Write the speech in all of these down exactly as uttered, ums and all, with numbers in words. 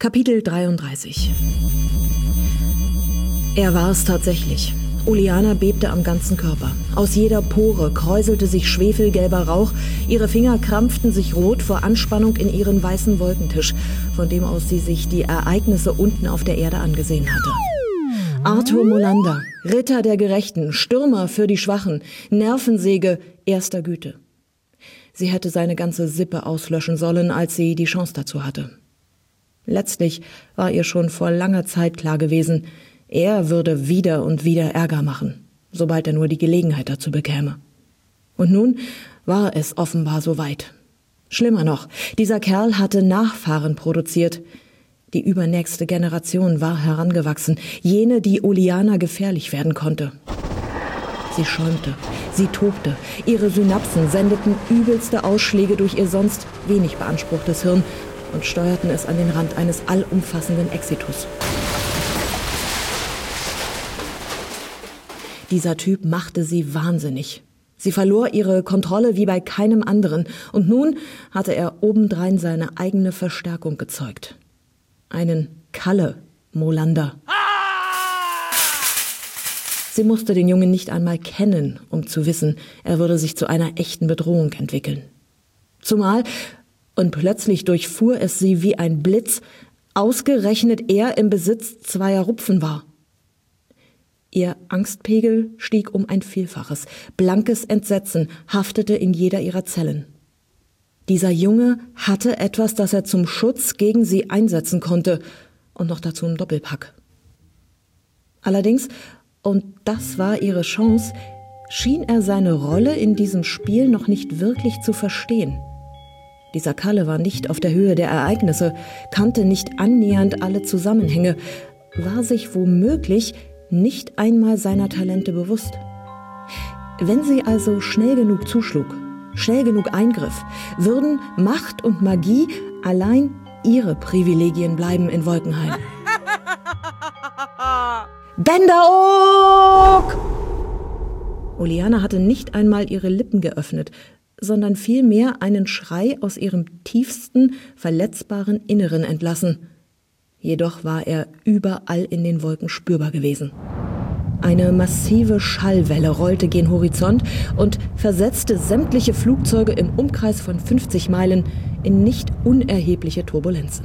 Kapitel dreiunddreißig. Er war es tatsächlich. Uliana bebte am ganzen Körper. Aus jeder Pore kräuselte sich schwefelgelber Rauch, ihre Finger krampften sich rot vor Anspannung in ihren weißen Wolkentisch, von dem aus sie sich die Ereignisse unten auf der Erde angesehen hatte. Arthur Molander, Ritter der Gerechten, Stürmer für die Schwachen, Nervensäge erster Güte. Sie hätte seine ganze Sippe auslöschen sollen, als sie die Chance dazu hatte. Letztlich war ihr schon vor langer Zeit klar gewesen, er würde wieder und wieder Ärger machen, sobald er nur die Gelegenheit dazu bekäme. Und nun war es offenbar soweit. Schlimmer noch, dieser Kerl hatte Nachfahren produziert. Die übernächste Generation war herangewachsen, jene, die Uliana gefährlich werden konnte. Sie schäumte, sie tobte, ihre Synapsen sendeten übelste Ausschläge durch ihr sonst wenig beanspruchtes Hirn und steuerten es an den Rand eines allumfassenden Exitus. Dieser Typ machte sie wahnsinnig. Sie verlor ihre Kontrolle wie bei keinem anderen, und nun hatte er obendrein seine eigene Verstärkung gezeugt. Einen Kalle Molander. Sie musste den Jungen nicht einmal kennen, um zu wissen, er würde sich zu einer echten Bedrohung entwickeln. Zumal, und plötzlich durchfuhr es sie wie ein Blitz, ausgerechnet er im Besitz zweier Rupfen war. Ihr Angstpegel stieg um ein Vielfaches. Blankes Entsetzen haftete in jeder ihrer Zellen. Dieser Junge hatte etwas, das er zum Schutz gegen sie einsetzen konnte, und noch dazu im Doppelpack. Allerdings, und das war ihre Chance, schien er seine Rolle in diesem Spiel noch nicht wirklich zu verstehen. Dieser Kalle war nicht auf der Höhe der Ereignisse, kannte nicht annähernd alle Zusammenhänge, war sich womöglich nicht einmal seiner Talente bewusst. Wenn sie also schnell genug zuschlug, schnell genug eingriff, würden Macht und Magie allein ihre Privilegien bleiben in Wolkenheim. Benderoog! Uliana hatte nicht einmal ihre Lippen geöffnet, sondern vielmehr einen Schrei aus ihrem tiefsten, verletzbaren Inneren entlassen. Jedoch war er überall in den Wolken spürbar gewesen. Eine massive Schallwelle rollte gen Horizont und versetzte sämtliche Flugzeuge im Umkreis von fünfzig Meilen in nicht unerhebliche Turbulenzen.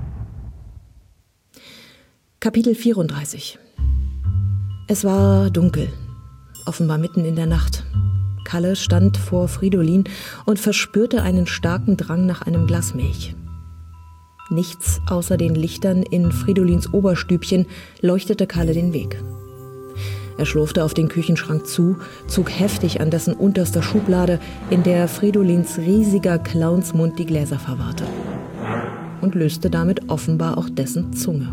Kapitel vierunddreißig. Es war dunkel, offenbar mitten in der Nacht. Kalle stand vor Fridolin und verspürte einen starken Drang nach einem Glas Milch. Nichts außer den Lichtern in Fridolins Oberstübchen leuchtete Kalle den Weg. Er schlurfte auf den Küchenschrank zu, zog heftig an dessen unterster Schublade, in der Fridolins riesiger Clownsmund die Gläser verwahrte, und löste damit offenbar auch dessen Zunge.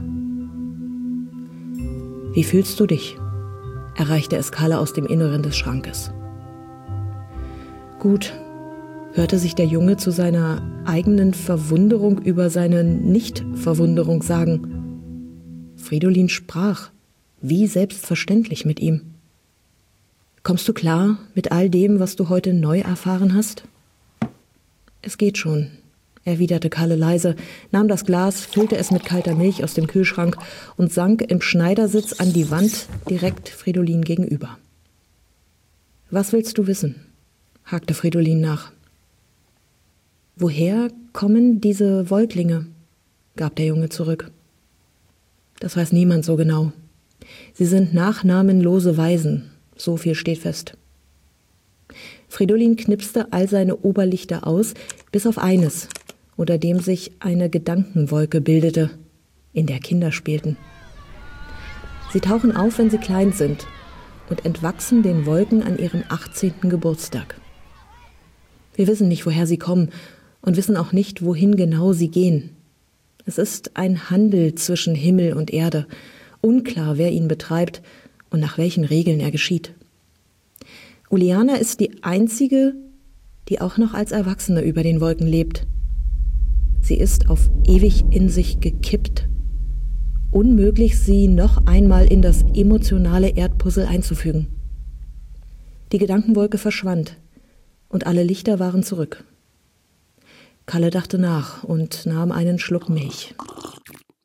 »Wie fühlst du dich?« erreichte es Kalle aus dem Inneren des Schrankes. »Gut«, hörte sich der Junge zu seiner eigenen Verwunderung über seine Nicht-Verwunderung sagen. Fridolin sprach, wie selbstverständlich mit ihm. »Kommst du klar mit all dem, was du heute neu erfahren hast?« »Es geht schon«, erwiderte Kalle leise, nahm das Glas, füllte es mit kalter Milch aus dem Kühlschrank und sank im Schneidersitz an die Wand direkt Fridolin gegenüber. »Was willst du wissen?« hakte Fridolin nach. »Woher kommen diese Wolklinge?« gab der Junge zurück. »Das weiß niemand so genau. Sie sind nachnamenlose Waisen, so viel steht fest.« Fridolin knipste all seine Oberlichter aus, bis auf eines, unter dem sich eine Gedankenwolke bildete, in der Kinder spielten. Sie tauchen auf, wenn sie klein sind, und entwachsen den Wolken an ihrem achtzehnten Geburtstag. Wir wissen nicht, woher sie kommen, und wissen auch nicht, wohin genau sie gehen. Es ist ein Handel zwischen Himmel und Erde, unklar, wer ihn betreibt und nach welchen Regeln er geschieht. Uliana ist die einzige, die auch noch als Erwachsene über den Wolken lebt. Sie ist auf ewig in sich gekippt. Unmöglich, sie noch einmal in das emotionale Erdpuzzle einzufügen. Die Gedankenwolke verschwand und alle Lichter waren zurück. Kalle dachte nach und nahm einen Schluck Milch.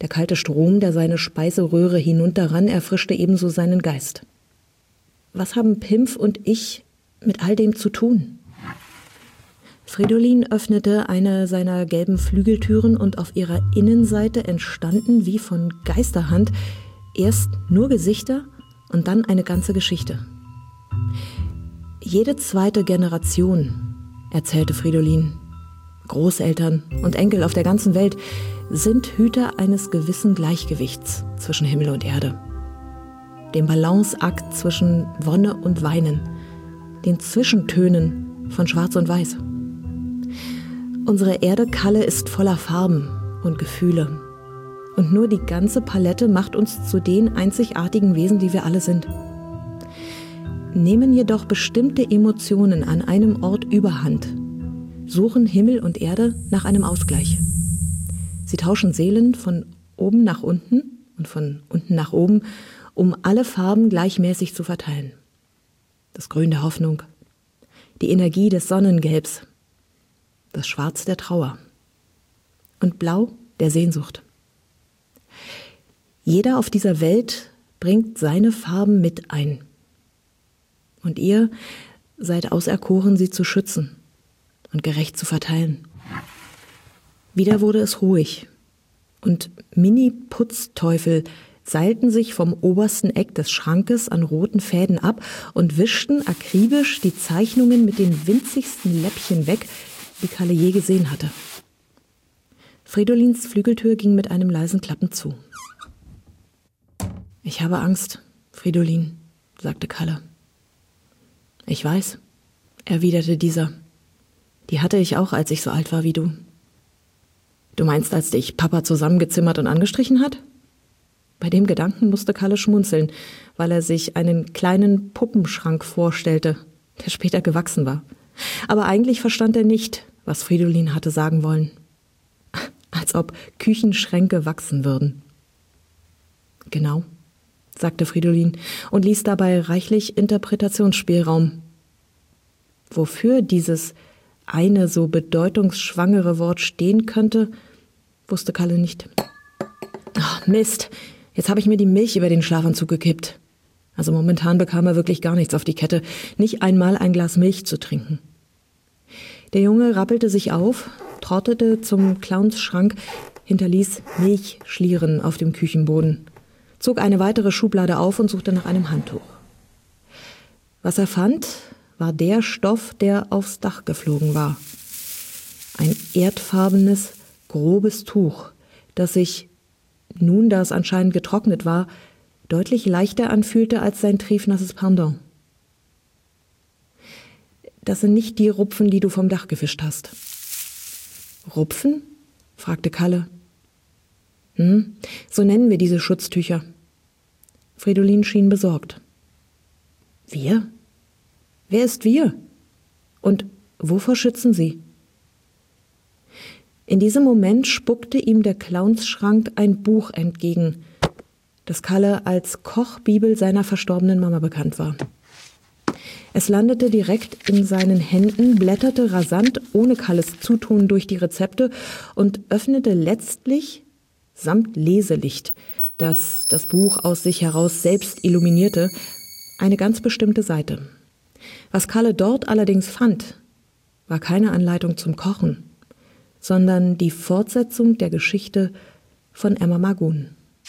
Der kalte Strom, der seine Speiseröhre hinunterrann, erfrischte ebenso seinen Geist. Was haben Pimpf und ich mit all dem zu tun? Fridolin öffnete eine seiner gelben Flügeltüren und auf ihrer Innenseite entstanden, wie von Geisterhand, erst nur Gesichter und dann eine ganze Geschichte. Jede zweite Generation, erzählte Fridolin, Großeltern und Enkel auf der ganzen Welt, sind Hüter eines gewissen Gleichgewichts zwischen Himmel und Erde. Dem Balanceakt zwischen Wonne und Weinen, den Zwischentönen von Schwarz und Weiß. Unsere Erde-Kalle ist voller Farben und Gefühle. Und nur die ganze Palette macht uns zu den einzigartigen Wesen, die wir alle sind. Nehmen jedoch bestimmte Emotionen an einem Ort überhand, suchen Himmel und Erde nach einem Ausgleich. Sie tauschen Seelen von oben nach unten und von unten nach oben, um alle Farben gleichmäßig zu verteilen. Das Grün der Hoffnung, die Energie des Sonnengelbs, das Schwarz der Trauer und Blau der Sehnsucht. Jeder auf dieser Welt bringt seine Farben mit ein. Und ihr seid auserkoren, sie zu schützen und gerecht zu verteilen. Wieder wurde es ruhig und Mini-Putzteufel seilten sich vom obersten Eck des Schrankes an roten Fäden ab und wischten akribisch die Zeichnungen mit den winzigsten Läppchen weg, die Kalle je gesehen hatte. Fridolins Flügeltür ging mit einem leisen Klappen zu. »Ich habe Angst, Fridolin«, sagte Kalle. »Ich weiß«, erwiderte dieser. »Die hatte ich auch, als ich so alt war wie du.« »Du meinst, als dich Papa zusammengezimmert und angestrichen hat?« Bei dem Gedanken musste Kalle schmunzeln, weil er sich einen kleinen Puppenschrank vorstellte, der später gewachsen war. Aber eigentlich verstand er nicht, was Fridolin hatte sagen wollen. Als ob Küchenschränke wachsen würden. »Genau«, sagte Fridolin und ließ dabei reichlich Interpretationsspielraum. Wofür dieses eine so bedeutungsschwangere Wort stehen könnte, wusste Kalle nicht. Ach, Mist, jetzt habe ich mir die Milch über den Schlafanzug gekippt. Also momentan bekam er wirklich gar nichts auf die Kette, nicht einmal ein Glas Milch zu trinken. Der Junge rappelte sich auf, trottete zum Clownsschrank, hinterließ Milchschlieren auf dem Küchenboden, zog eine weitere Schublade auf und suchte nach einem Handtuch. Was er fand, war der Stoff, der aufs Dach geflogen war. Ein erdfarbenes, grobes Tuch, das sich, nun da es anscheinend getrocknet war, deutlich leichter anfühlte als sein triefnasses Pendant. »Das sind nicht die Rupfen, die du vom Dach gefischt hast.« »Rupfen?« fragte Kalle. »Hm, so nennen wir diese Schutztücher.« Fridolin schien besorgt. »Wir? Wer ist wir? Und wovor schützen sie?« In diesem Moment spuckte ihm der Clownsschrank ein Buch entgegen, das Kalle als Kochbibel seiner verstorbenen Mama bekannt war. Es landete direkt in seinen Händen, blätterte rasant, ohne Kalles Zutun, durch die Rezepte und öffnete letztlich, samt Leselicht, das das Buch aus sich heraus selbst illuminierte, eine ganz bestimmte Seite. Was Kalle dort allerdings fand, war keine Anleitung zum Kochen, sondern die Fortsetzung der Geschichte von Emma Magoon.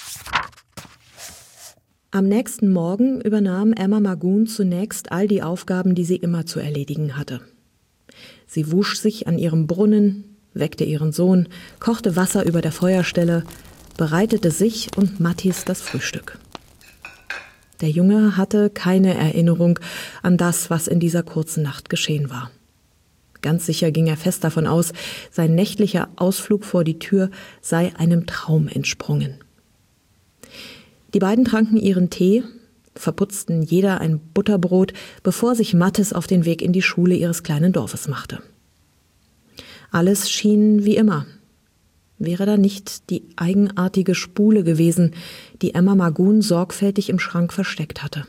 Am nächsten Morgen übernahm Emma Magoon zunächst all die Aufgaben, die sie immer zu erledigen hatte. Sie wusch sich an ihrem Brunnen, weckte ihren Sohn, kochte Wasser über der Feuerstelle, bereitete sich und Mattis das Frühstück. Der Junge hatte keine Erinnerung an das, was in dieser kurzen Nacht geschehen war. Ganz sicher ging er fest davon aus, sein nächtlicher Ausflug vor die Tür sei einem Traum entsprungen. Die beiden tranken ihren Tee, verputzten jeder ein Butterbrot, bevor sich Mattis auf den Weg in die Schule ihres kleinen Dorfes machte. Alles schien wie immer. Wäre da nicht die eigenartige Spule gewesen, die Emma Magoon sorgfältig im Schrank versteckt hatte?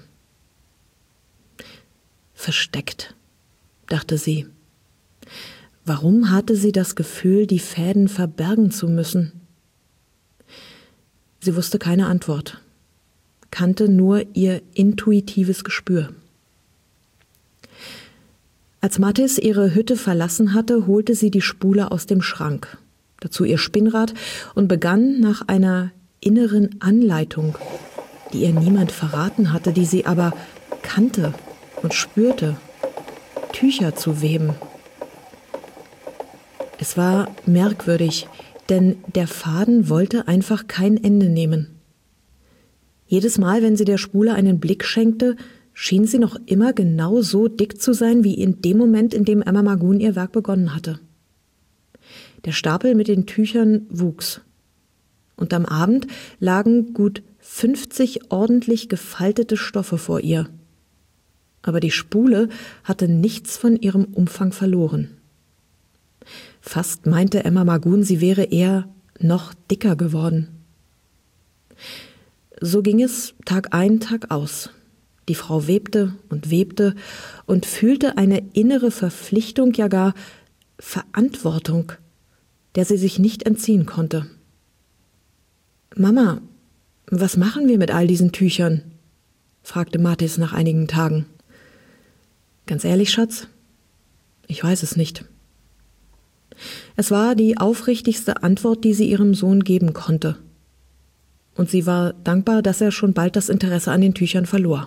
Versteckt, dachte sie. Warum hatte sie das Gefühl, die Fäden verbergen zu müssen? Sie wusste keine Antwort, kannte nur ihr intuitives Gespür. Als Mattis ihre Hütte verlassen hatte, holte sie die Spule aus dem Schrank, dazu ihr Spinnrad und begann nach einer inneren Anleitung, die ihr niemand verraten hatte, die sie aber kannte und spürte, Tücher zu weben. Es war merkwürdig, denn der Faden wollte einfach kein Ende nehmen. Jedes Mal, wenn sie der Spule einen Blick schenkte, schien sie noch immer genau so dick zu sein, wie in dem Moment, in dem Emma Magoon ihr Werk begonnen hatte. Der Stapel mit den Tüchern wuchs. Und am Abend lagen gut fünfzig ordentlich gefaltete Stoffe vor ihr. Aber die Spule hatte nichts von ihrem Umfang verloren. Fast meinte Emma Magoon, sie wäre eher noch dicker geworden. So ging es Tag ein, Tag aus. Die Frau webte und webte und fühlte eine innere Verpflichtung, ja gar Verantwortung, der sie sich nicht entziehen konnte. »Mama, was machen wir mit all diesen Tüchern?« fragte Mattis nach einigen Tagen. »Ganz ehrlich, Schatz, ich weiß es nicht.« Es war die aufrichtigste Antwort, die sie ihrem Sohn geben konnte. Und sie war dankbar, dass er schon bald das Interesse an den Tüchern verlor.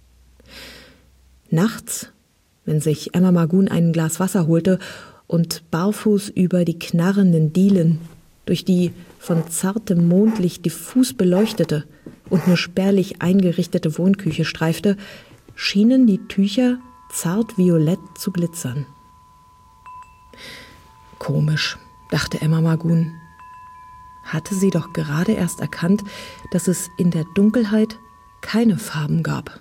Nachts, wenn sich Emma Magoon ein Glas Wasser holte und barfuß über die knarrenden Dielen, durch die von zartem Mondlicht diffus beleuchtete und nur spärlich eingerichtete Wohnküche streifte, schienen die Tücher zart violett zu glitzern. Komisch, dachte Emma Magoon. Hatte sie doch gerade erst erkannt, dass es in der Dunkelheit keine Farben gab.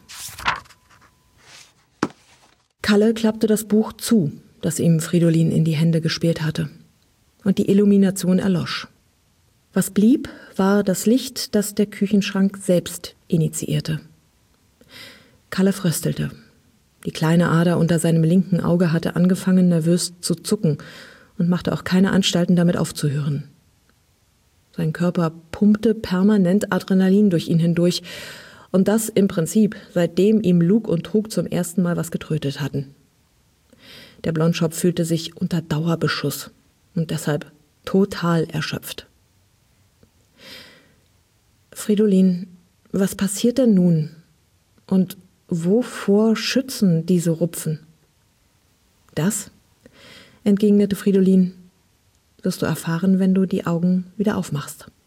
Kalle klappte das Buch zu, das ihm Fridolin in die Hände gespielt hatte, und die Illumination erlosch. Was blieb, war das Licht, das der Küchenschrank selbst initiierte. Kalle fröstelte. Die kleine Ader unter seinem linken Auge hatte angefangen, nervös zu zucken und machte auch keine Anstalten, damit aufzuhören. Sein Körper pumpte permanent Adrenalin durch ihn hindurch, und das im Prinzip, seitdem ihm Lug und Trug zum ersten Mal was getrötet hatten. Der Blondschopf fühlte sich unter Dauerbeschuss und deshalb total erschöpft. »Fridolin, was passiert denn nun? Und wovor schützen diese Rupfen?« »Das«, entgegnete Fridolin, »wirst du erfahren, wenn du die Augen wieder aufmachst.«